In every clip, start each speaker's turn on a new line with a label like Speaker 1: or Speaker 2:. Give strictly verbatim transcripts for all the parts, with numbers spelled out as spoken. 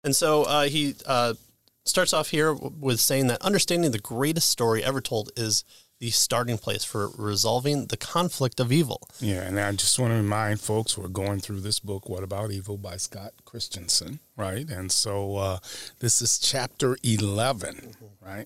Speaker 1: And so uh, he uh, starts off here with saying that understanding the greatest story ever told is the starting place for resolving the conflict of evil.
Speaker 2: Yeah, and I just want to remind folks, we're going through this book, What About Evil, by Scott Christensen, right? And so uh, this is chapter eleven, right?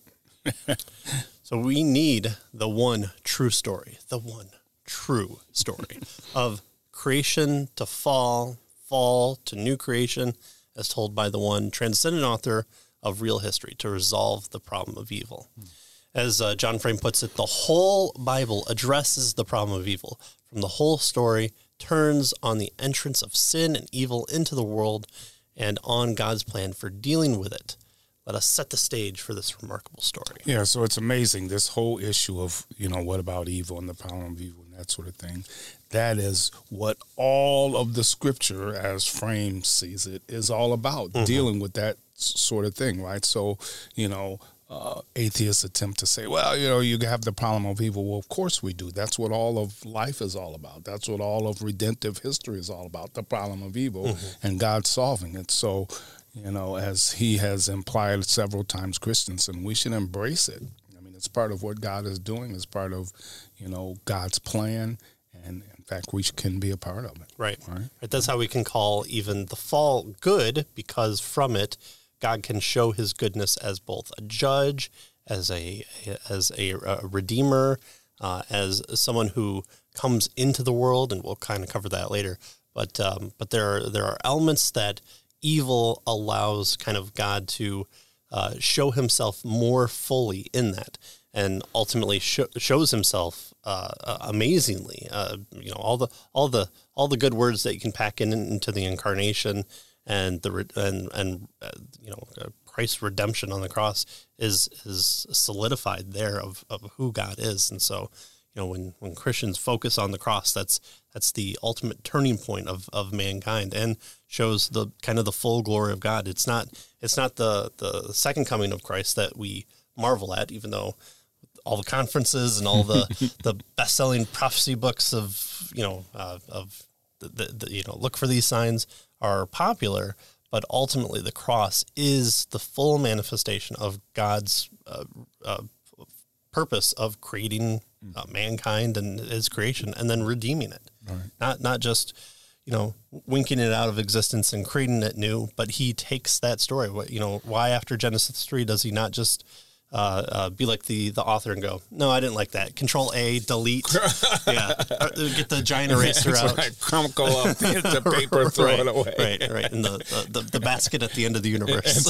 Speaker 1: So we need the one true story, the one true story of creation to fall, fall to new creation, as told by the one transcendent author of real history to resolve the problem of evil. As uh, John Frame puts it, the whole Bible addresses the problem of evil. From the whole story turns on the entrance of sin and evil into the world and on God's plan for dealing with it. Let us set the stage for this remarkable story.
Speaker 2: Yeah, so it's amazing, this whole issue of, you know, what about evil and the problem of evil and that sort of thing. That is what all of the scripture, as Frame sees it, is all about, mm-hmm. dealing with that sort of thing, right? So, you know, uh, atheists attempt to say, well, you know, you have the problem of evil. Well, of course we do. That's what all of life is all about. That's what all of redemptive history is all about, the problem of evil, mm-hmm. and God solving it. So, you know, as he has implied several times, Christensen, we should embrace it. I mean, it's part of what God is doing. It's part of, you know, God's plan. And, in fact, we can be a part of it.
Speaker 1: Right. Right. right. That's how we can call even the fall good, because from it, God can show his goodness as both a judge, as a as a, a redeemer, uh, as someone who comes into the world, and we'll kind of cover that later. But um, but there are, there are elements that evil allows kind of God to uh, show himself more fully in that, and ultimately sh- shows himself uh, uh, amazingly. Uh, you know, all the all the all the good words that you can pack in into the incarnation and the re- and and uh, you know uh, Christ's redemption on the cross is is solidified there of, of who God is. And so, you know, when, when Christians focus on the cross, that's that's the ultimate turning point of, of mankind, and shows the kind of the full glory of God. It's not it's not the, the second coming of Christ that we marvel at, even though all the conferences and all the, the best-selling prophecy books of, you know, uh, of the, the, the, you know, look for these signs are popular, but ultimately the cross is the full manifestation of God's uh, uh, purpose of creating uh, mankind and his creation, and then redeeming it. Right. Not not just, you know, winking it out of existence and creating it new, but he takes that story. What, you know, why after Genesis three does he not just uh, uh, be like the, the author and go, no, I didn't like that. Control A, delete. Yeah, get the giant eraser
Speaker 2: That's
Speaker 1: out.
Speaker 2: Right. Crumple up the paper, throw
Speaker 1: right,
Speaker 2: it away.
Speaker 1: Right, right, and the, the, the, the basket at the end of the universe.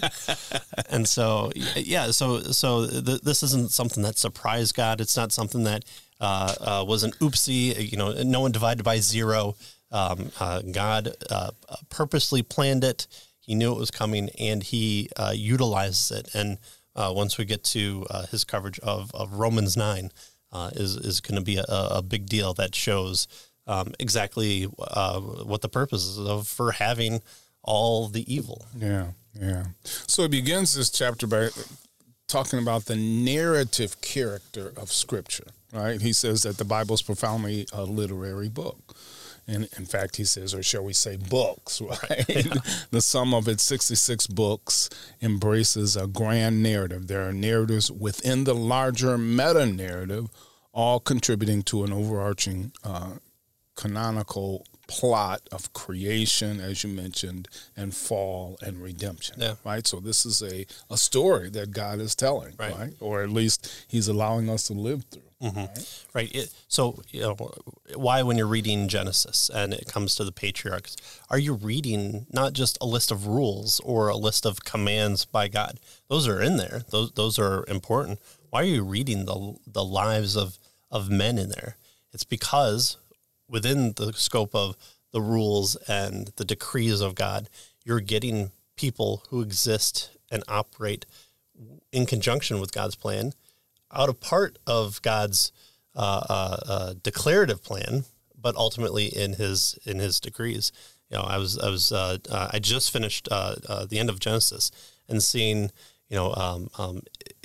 Speaker 1: And so, yeah, so so th- this isn't something that surprised God. It's not something that uh, uh, was an oopsie. You know, no one divided by zero. Um, uh, God uh, purposely planned it. He knew it was coming, and he uh, utilizes it. And uh, once we get to uh, his coverage of, of Romans nine, uh, is is going to be a, a big deal that shows um, exactly uh, what the purpose is of for having all the evil.
Speaker 2: Yeah, yeah. So it begins this chapter by talking about the narrative character of Scripture, right? He says that the Bible is profoundly a literary book. And in fact, he says, or shall we say books, right? Yeah. The sum of its sixty-six books embraces a grand narrative. There are narratives within the larger meta-narrative, all contributing to an overarching uh, canonical plot of creation, as you mentioned, and fall and redemption, yeah. right? So this is a, a story that God is telling, right. right? Or at least he's allowing us to live through.
Speaker 1: Mm-hmm. Right. right. It, so, you know, why, when you're reading Genesis and it comes to the patriarchs, are you reading not just a list of rules or a list of commands by God? Those are in there. Those those are important. Why are you reading the the lives of, of men in there? It's because within the scope of the rules and the decrees of God, you're getting people who exist and operate in conjunction with God's plan, out of part of God's uh, uh, uh, declarative plan, but ultimately in his in his decrees. You know, I was I was uh, uh, I just finished uh, uh, the end of Genesis and seeing, you know, um, um,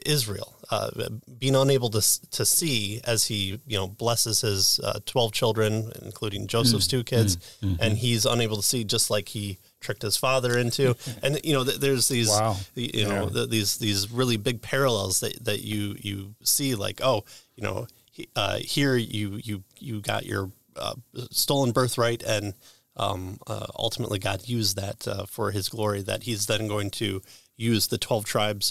Speaker 1: Israel, uh, being unable to to see as he you know blesses his uh, twelve children, including Joseph's two kids, mm-hmm. and he's unable to see, just like he tricked his father into. And you know, th- there's these
Speaker 2: wow.
Speaker 1: you yeah. know th- these these really big parallels that, that you you see, like, oh, you know, he, uh, here you you you got your uh, stolen birthright, and um, uh, ultimately God used that uh, for His glory. That He's then going to use the twelve tribes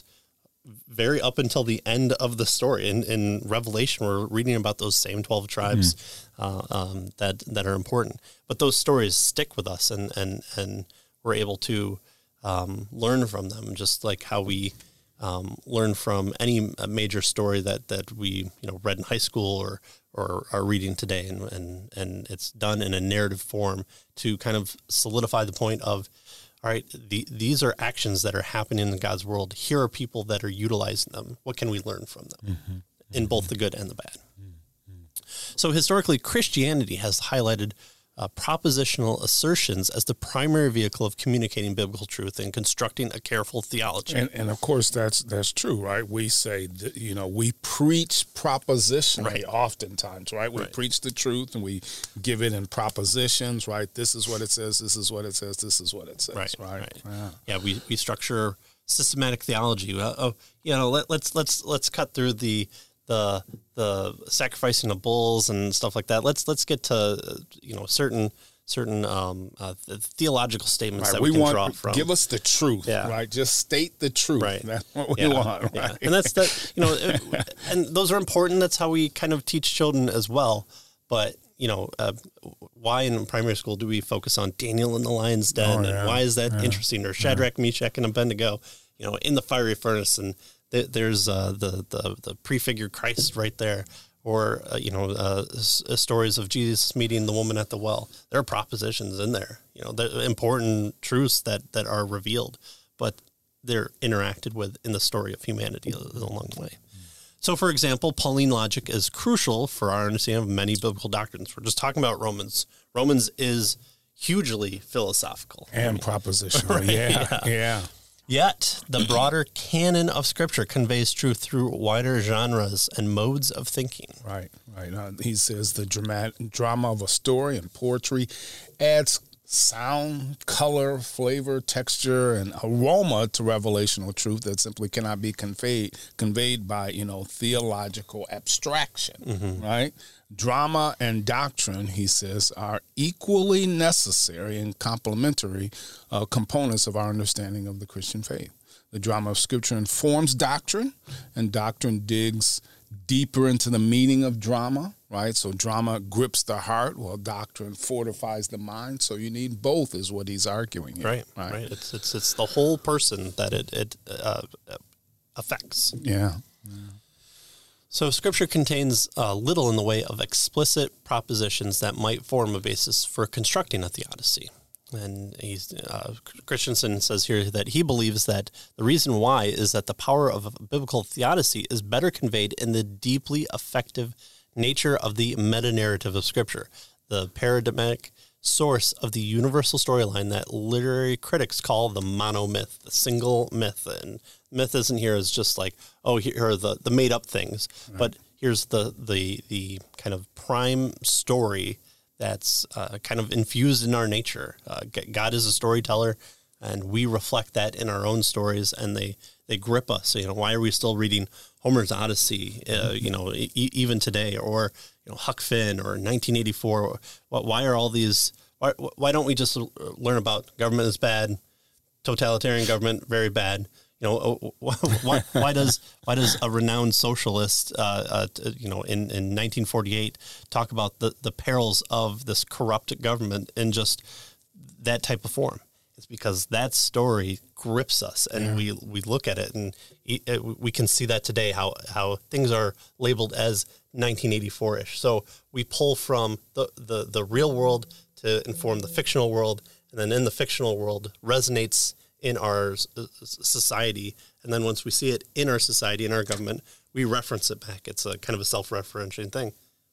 Speaker 1: very up until the end of the story. In, in Revelation, we're reading about those same twelve tribes mm-hmm. uh, um, that that are important. But those stories stick with us, and and, and we're able to um, learn from them, just like how we um, learn from any major story that, that we you know read in high school or or are reading today. And, and, and it's done in a narrative form to kind of solidify the point of, all right, the, these are actions that are happening in God's world. Here are people that are utilizing them. What can we learn from them mm-hmm. in both the good and the bad? Mm-hmm. So historically, Christianity has highlighted uh, propositional assertions as the primary vehicle of communicating biblical truth and constructing a careful theology.
Speaker 2: And, and of course, that's that's true, right? We say, that, you know, we preach propositionally right. oftentimes, right? We right. preach the truth and we give it in propositions, right? This is what it says, this is what it says, this is what it says, right? right? right.
Speaker 1: Yeah. yeah, we, we structure systematic theology. Uh, oh, you know, let, let's let's let's cut through the the the sacrificing of bulls and stuff like that. Let's let's get to you know certain certain um, uh, theological statements
Speaker 2: right.
Speaker 1: that we,
Speaker 2: we
Speaker 1: can
Speaker 2: want,
Speaker 1: draw from.
Speaker 2: Give us the truth, yeah. right? Just state the truth.
Speaker 1: Right.
Speaker 2: That's what we
Speaker 1: yeah.
Speaker 2: want, right?
Speaker 1: Yeah. And that's that. You know, it, and those are important. That's how we kind of teach children as well. But you know, uh, why in primary school do we focus on Daniel in the lion's den, oh, yeah. and why is that yeah. interesting? Or Shadrach, yeah. Meshach, and Abednego, you know, in the fiery furnace, and th- there's uh, the the the prefigured Christ right there. Or, uh, you know, uh, s- stories of Jesus meeting the woman at the well. There are propositions in there, you know, the important truths that, that are revealed, but they're interacted with in the story of humanity along the way. So, for example, Pauline logic is crucial for our understanding of many biblical doctrines. We're just talking about Romans. Romans is hugely philosophical.
Speaker 2: And I mean, propositional, right? yeah, yeah. yeah.
Speaker 1: Yet, the broader canon of Scripture conveys truth through wider genres and modes of thinking.
Speaker 2: Right, right. Uh, he says the dramatic drama of a story and poetry adds sound, color, flavor, texture, and aroma to revelational truth that simply cannot be conveyed conveyed by, you know, theological abstraction, mm-hmm. right? Drama and doctrine, he says, are equally necessary and complementary uh, components of our understanding of the Christian faith. The drama of Scripture informs doctrine, and doctrine digs deeper into the meaning of drama, right? So drama grips the heart, while doctrine fortifies the mind. So you need both, is what he's arguing here.
Speaker 1: Right, right. right. It's it's it's the whole person that it it uh, affects.
Speaker 2: Yeah. yeah.
Speaker 1: So Scripture contains uh, little in the way of explicit propositions that might form a basis for constructing a theodicy. And he's, uh, Christensen says here that he believes that the reason why is that the power of a biblical theodicy is better conveyed in the deeply effective nature of the meta-narrative of Scripture, the paradigmatic source of the universal storyline that literary critics call the monomyth, the single myth. And myth isn't here as just like, oh, here are the, the made-up things, right. but here's the, the, the kind of prime story that's uh, kind of infused in our nature. Uh, God is a storyteller, and we reflect that in our own stories, and they, they grip us. You know, why are we still reading Homer's Odyssey, uh, you know, e- even today, or, you know, Huck Finn or nineteen eighty-four? Why are all these, why, why don't we just learn about government is bad, totalitarian government, very bad? You know, why, why does why does a renowned socialist, uh, uh, you know, in, in nineteen forty-eight talk about the, the perils of this corrupt government in just that type of form? It's because that story grips us, and yeah. we we look at it, and it, we can see that today, how, how things are labeled as nineteen eighty-four-ish. So we pull from the, the, the real world to inform the fictional world, and then in the fictional world resonates in our society, and then once we see it in our society, in our government, we reference it back. It's a kind of a self-referential thing.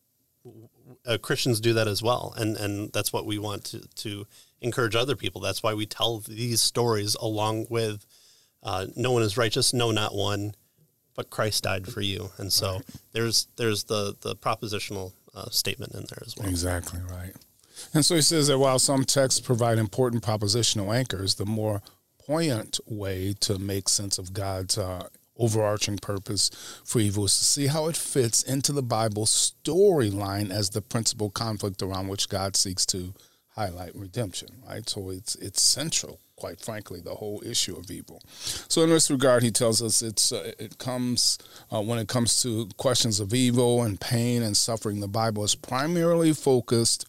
Speaker 1: Uh, Christians do that as well, and, and that's what we want to, to encourage other people. That's why we tell these stories along with uh, no one is righteous, no, not one, but Christ died for you. And so right. there's there's the, the propositional uh, statement in there as well.
Speaker 2: Exactly right. And so he says that while some texts provide important propositional anchors, the more poignant way to make sense of God's uh, overarching purpose for evil is to see how it fits into the Bible storyline as the principal conflict around which God seeks to highlight redemption, right? So it's it's central, quite frankly, the whole issue of evil. So in this regard, he tells us it's uh, it comes uh, when it comes to questions of evil and pain and suffering, the Bible is primarily focused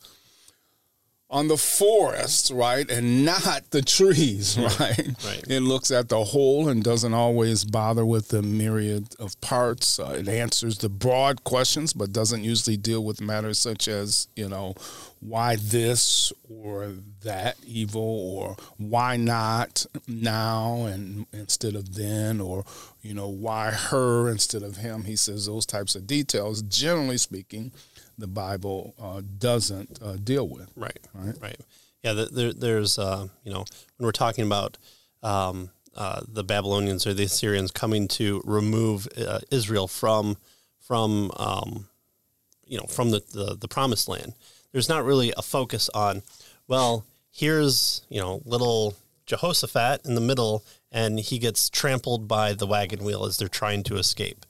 Speaker 2: on the forest, right, and not the trees, right?
Speaker 1: Right.
Speaker 2: It looks at the whole and doesn't always bother with the myriad of parts. Uh, it answers the broad questions, but doesn't usually deal with matters such as, you know, why this or that evil, or why not now and instead of then, or, you know, why her instead of him. He says those types of details, generally speaking, the Bible uh, doesn't uh, deal with.
Speaker 1: Right,
Speaker 2: right,
Speaker 1: right. Yeah, there, there's, uh, you know, when we're talking about um, uh, the Babylonians or the Assyrians coming to remove uh, Israel from, from um, you know, from the, the, the promised land, there's not really a focus on, well, here's, you know, little Jehoshaphat in the middle, and he gets trampled by the wagon wheel as they're trying to escape.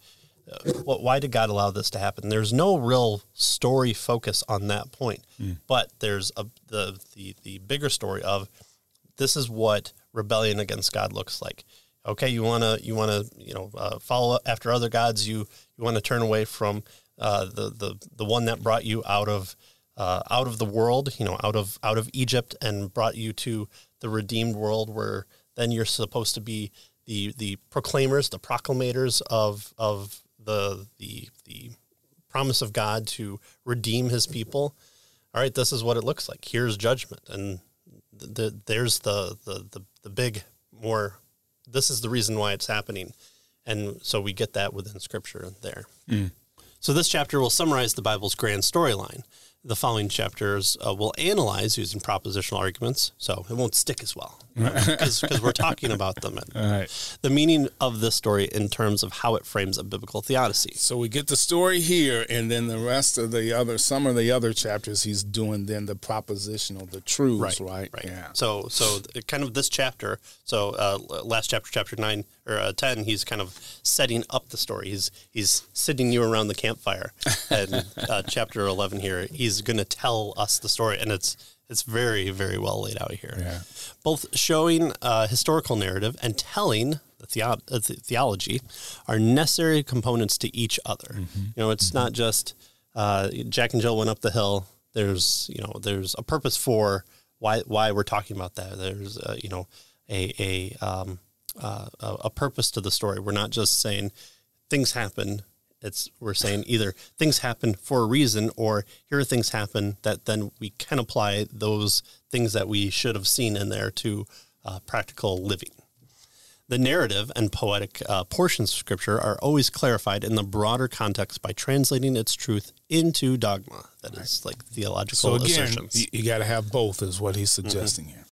Speaker 1: Why did God allow this to happen? There's no real story focus on that point, mm. but there's a, the, the the bigger story of this is what rebellion against God looks like. Okay, you wanna you wanna you know uh, follow after other gods. You you want to turn away from uh, the the the one that brought you out of uh, out of the world, you know, out of out of Egypt, and brought you to the redeemed world, where then you're supposed to be the the proclaimers, the proclamators of of the the the promise of God to redeem his people. All right, this is what it looks like. Here's judgment. And the, the, there's the, the, the, the big more, this is the reason why it's happening. And so we get that within Scripture there. Mm. So this chapter will summarize the Bible's grand storyline. The following chapters uh, will analyze using propositional arguments, so it won't stick as well, because we're talking about them. And
Speaker 2: right.
Speaker 1: The meaning of this story in terms of how it frames a biblical theodicy.
Speaker 2: So we get the story here, and then the rest of the other, some of the other chapters, he's doing then the propositional, the truths, right?
Speaker 1: Right. right.
Speaker 2: Yeah.
Speaker 1: So, so kind of this chapter. So uh, last chapter, chapter nine or uh, ten, he's kind of setting up the story. He's he's sitting you around the campfire, and uh, chapter eleven here, he's going to tell us the story, and it's it's very, very well laid out here.
Speaker 2: Yeah.
Speaker 1: Both showing uh, historical narrative and telling the, theo- uh, the theology are necessary components to each other. Mm-hmm. You know, it's mm-hmm. not just uh, Jack and Jill went up the hill. There's you know there's a purpose for why why we're talking about that. There's uh, you know a a um, uh, a purpose to the story. We're not just saying things happen. It's we're saying either things happen for a reason, or here are things happen that then we can apply those things that we should have seen in there to uh, practical living. The narrative and poetic uh, portions of Scripture are always clarified in the broader context by translating its truth into dogma. That right. is like theological
Speaker 2: so again,
Speaker 1: assertions.
Speaker 2: You, you got to have both, is what he's suggesting mm-hmm. here.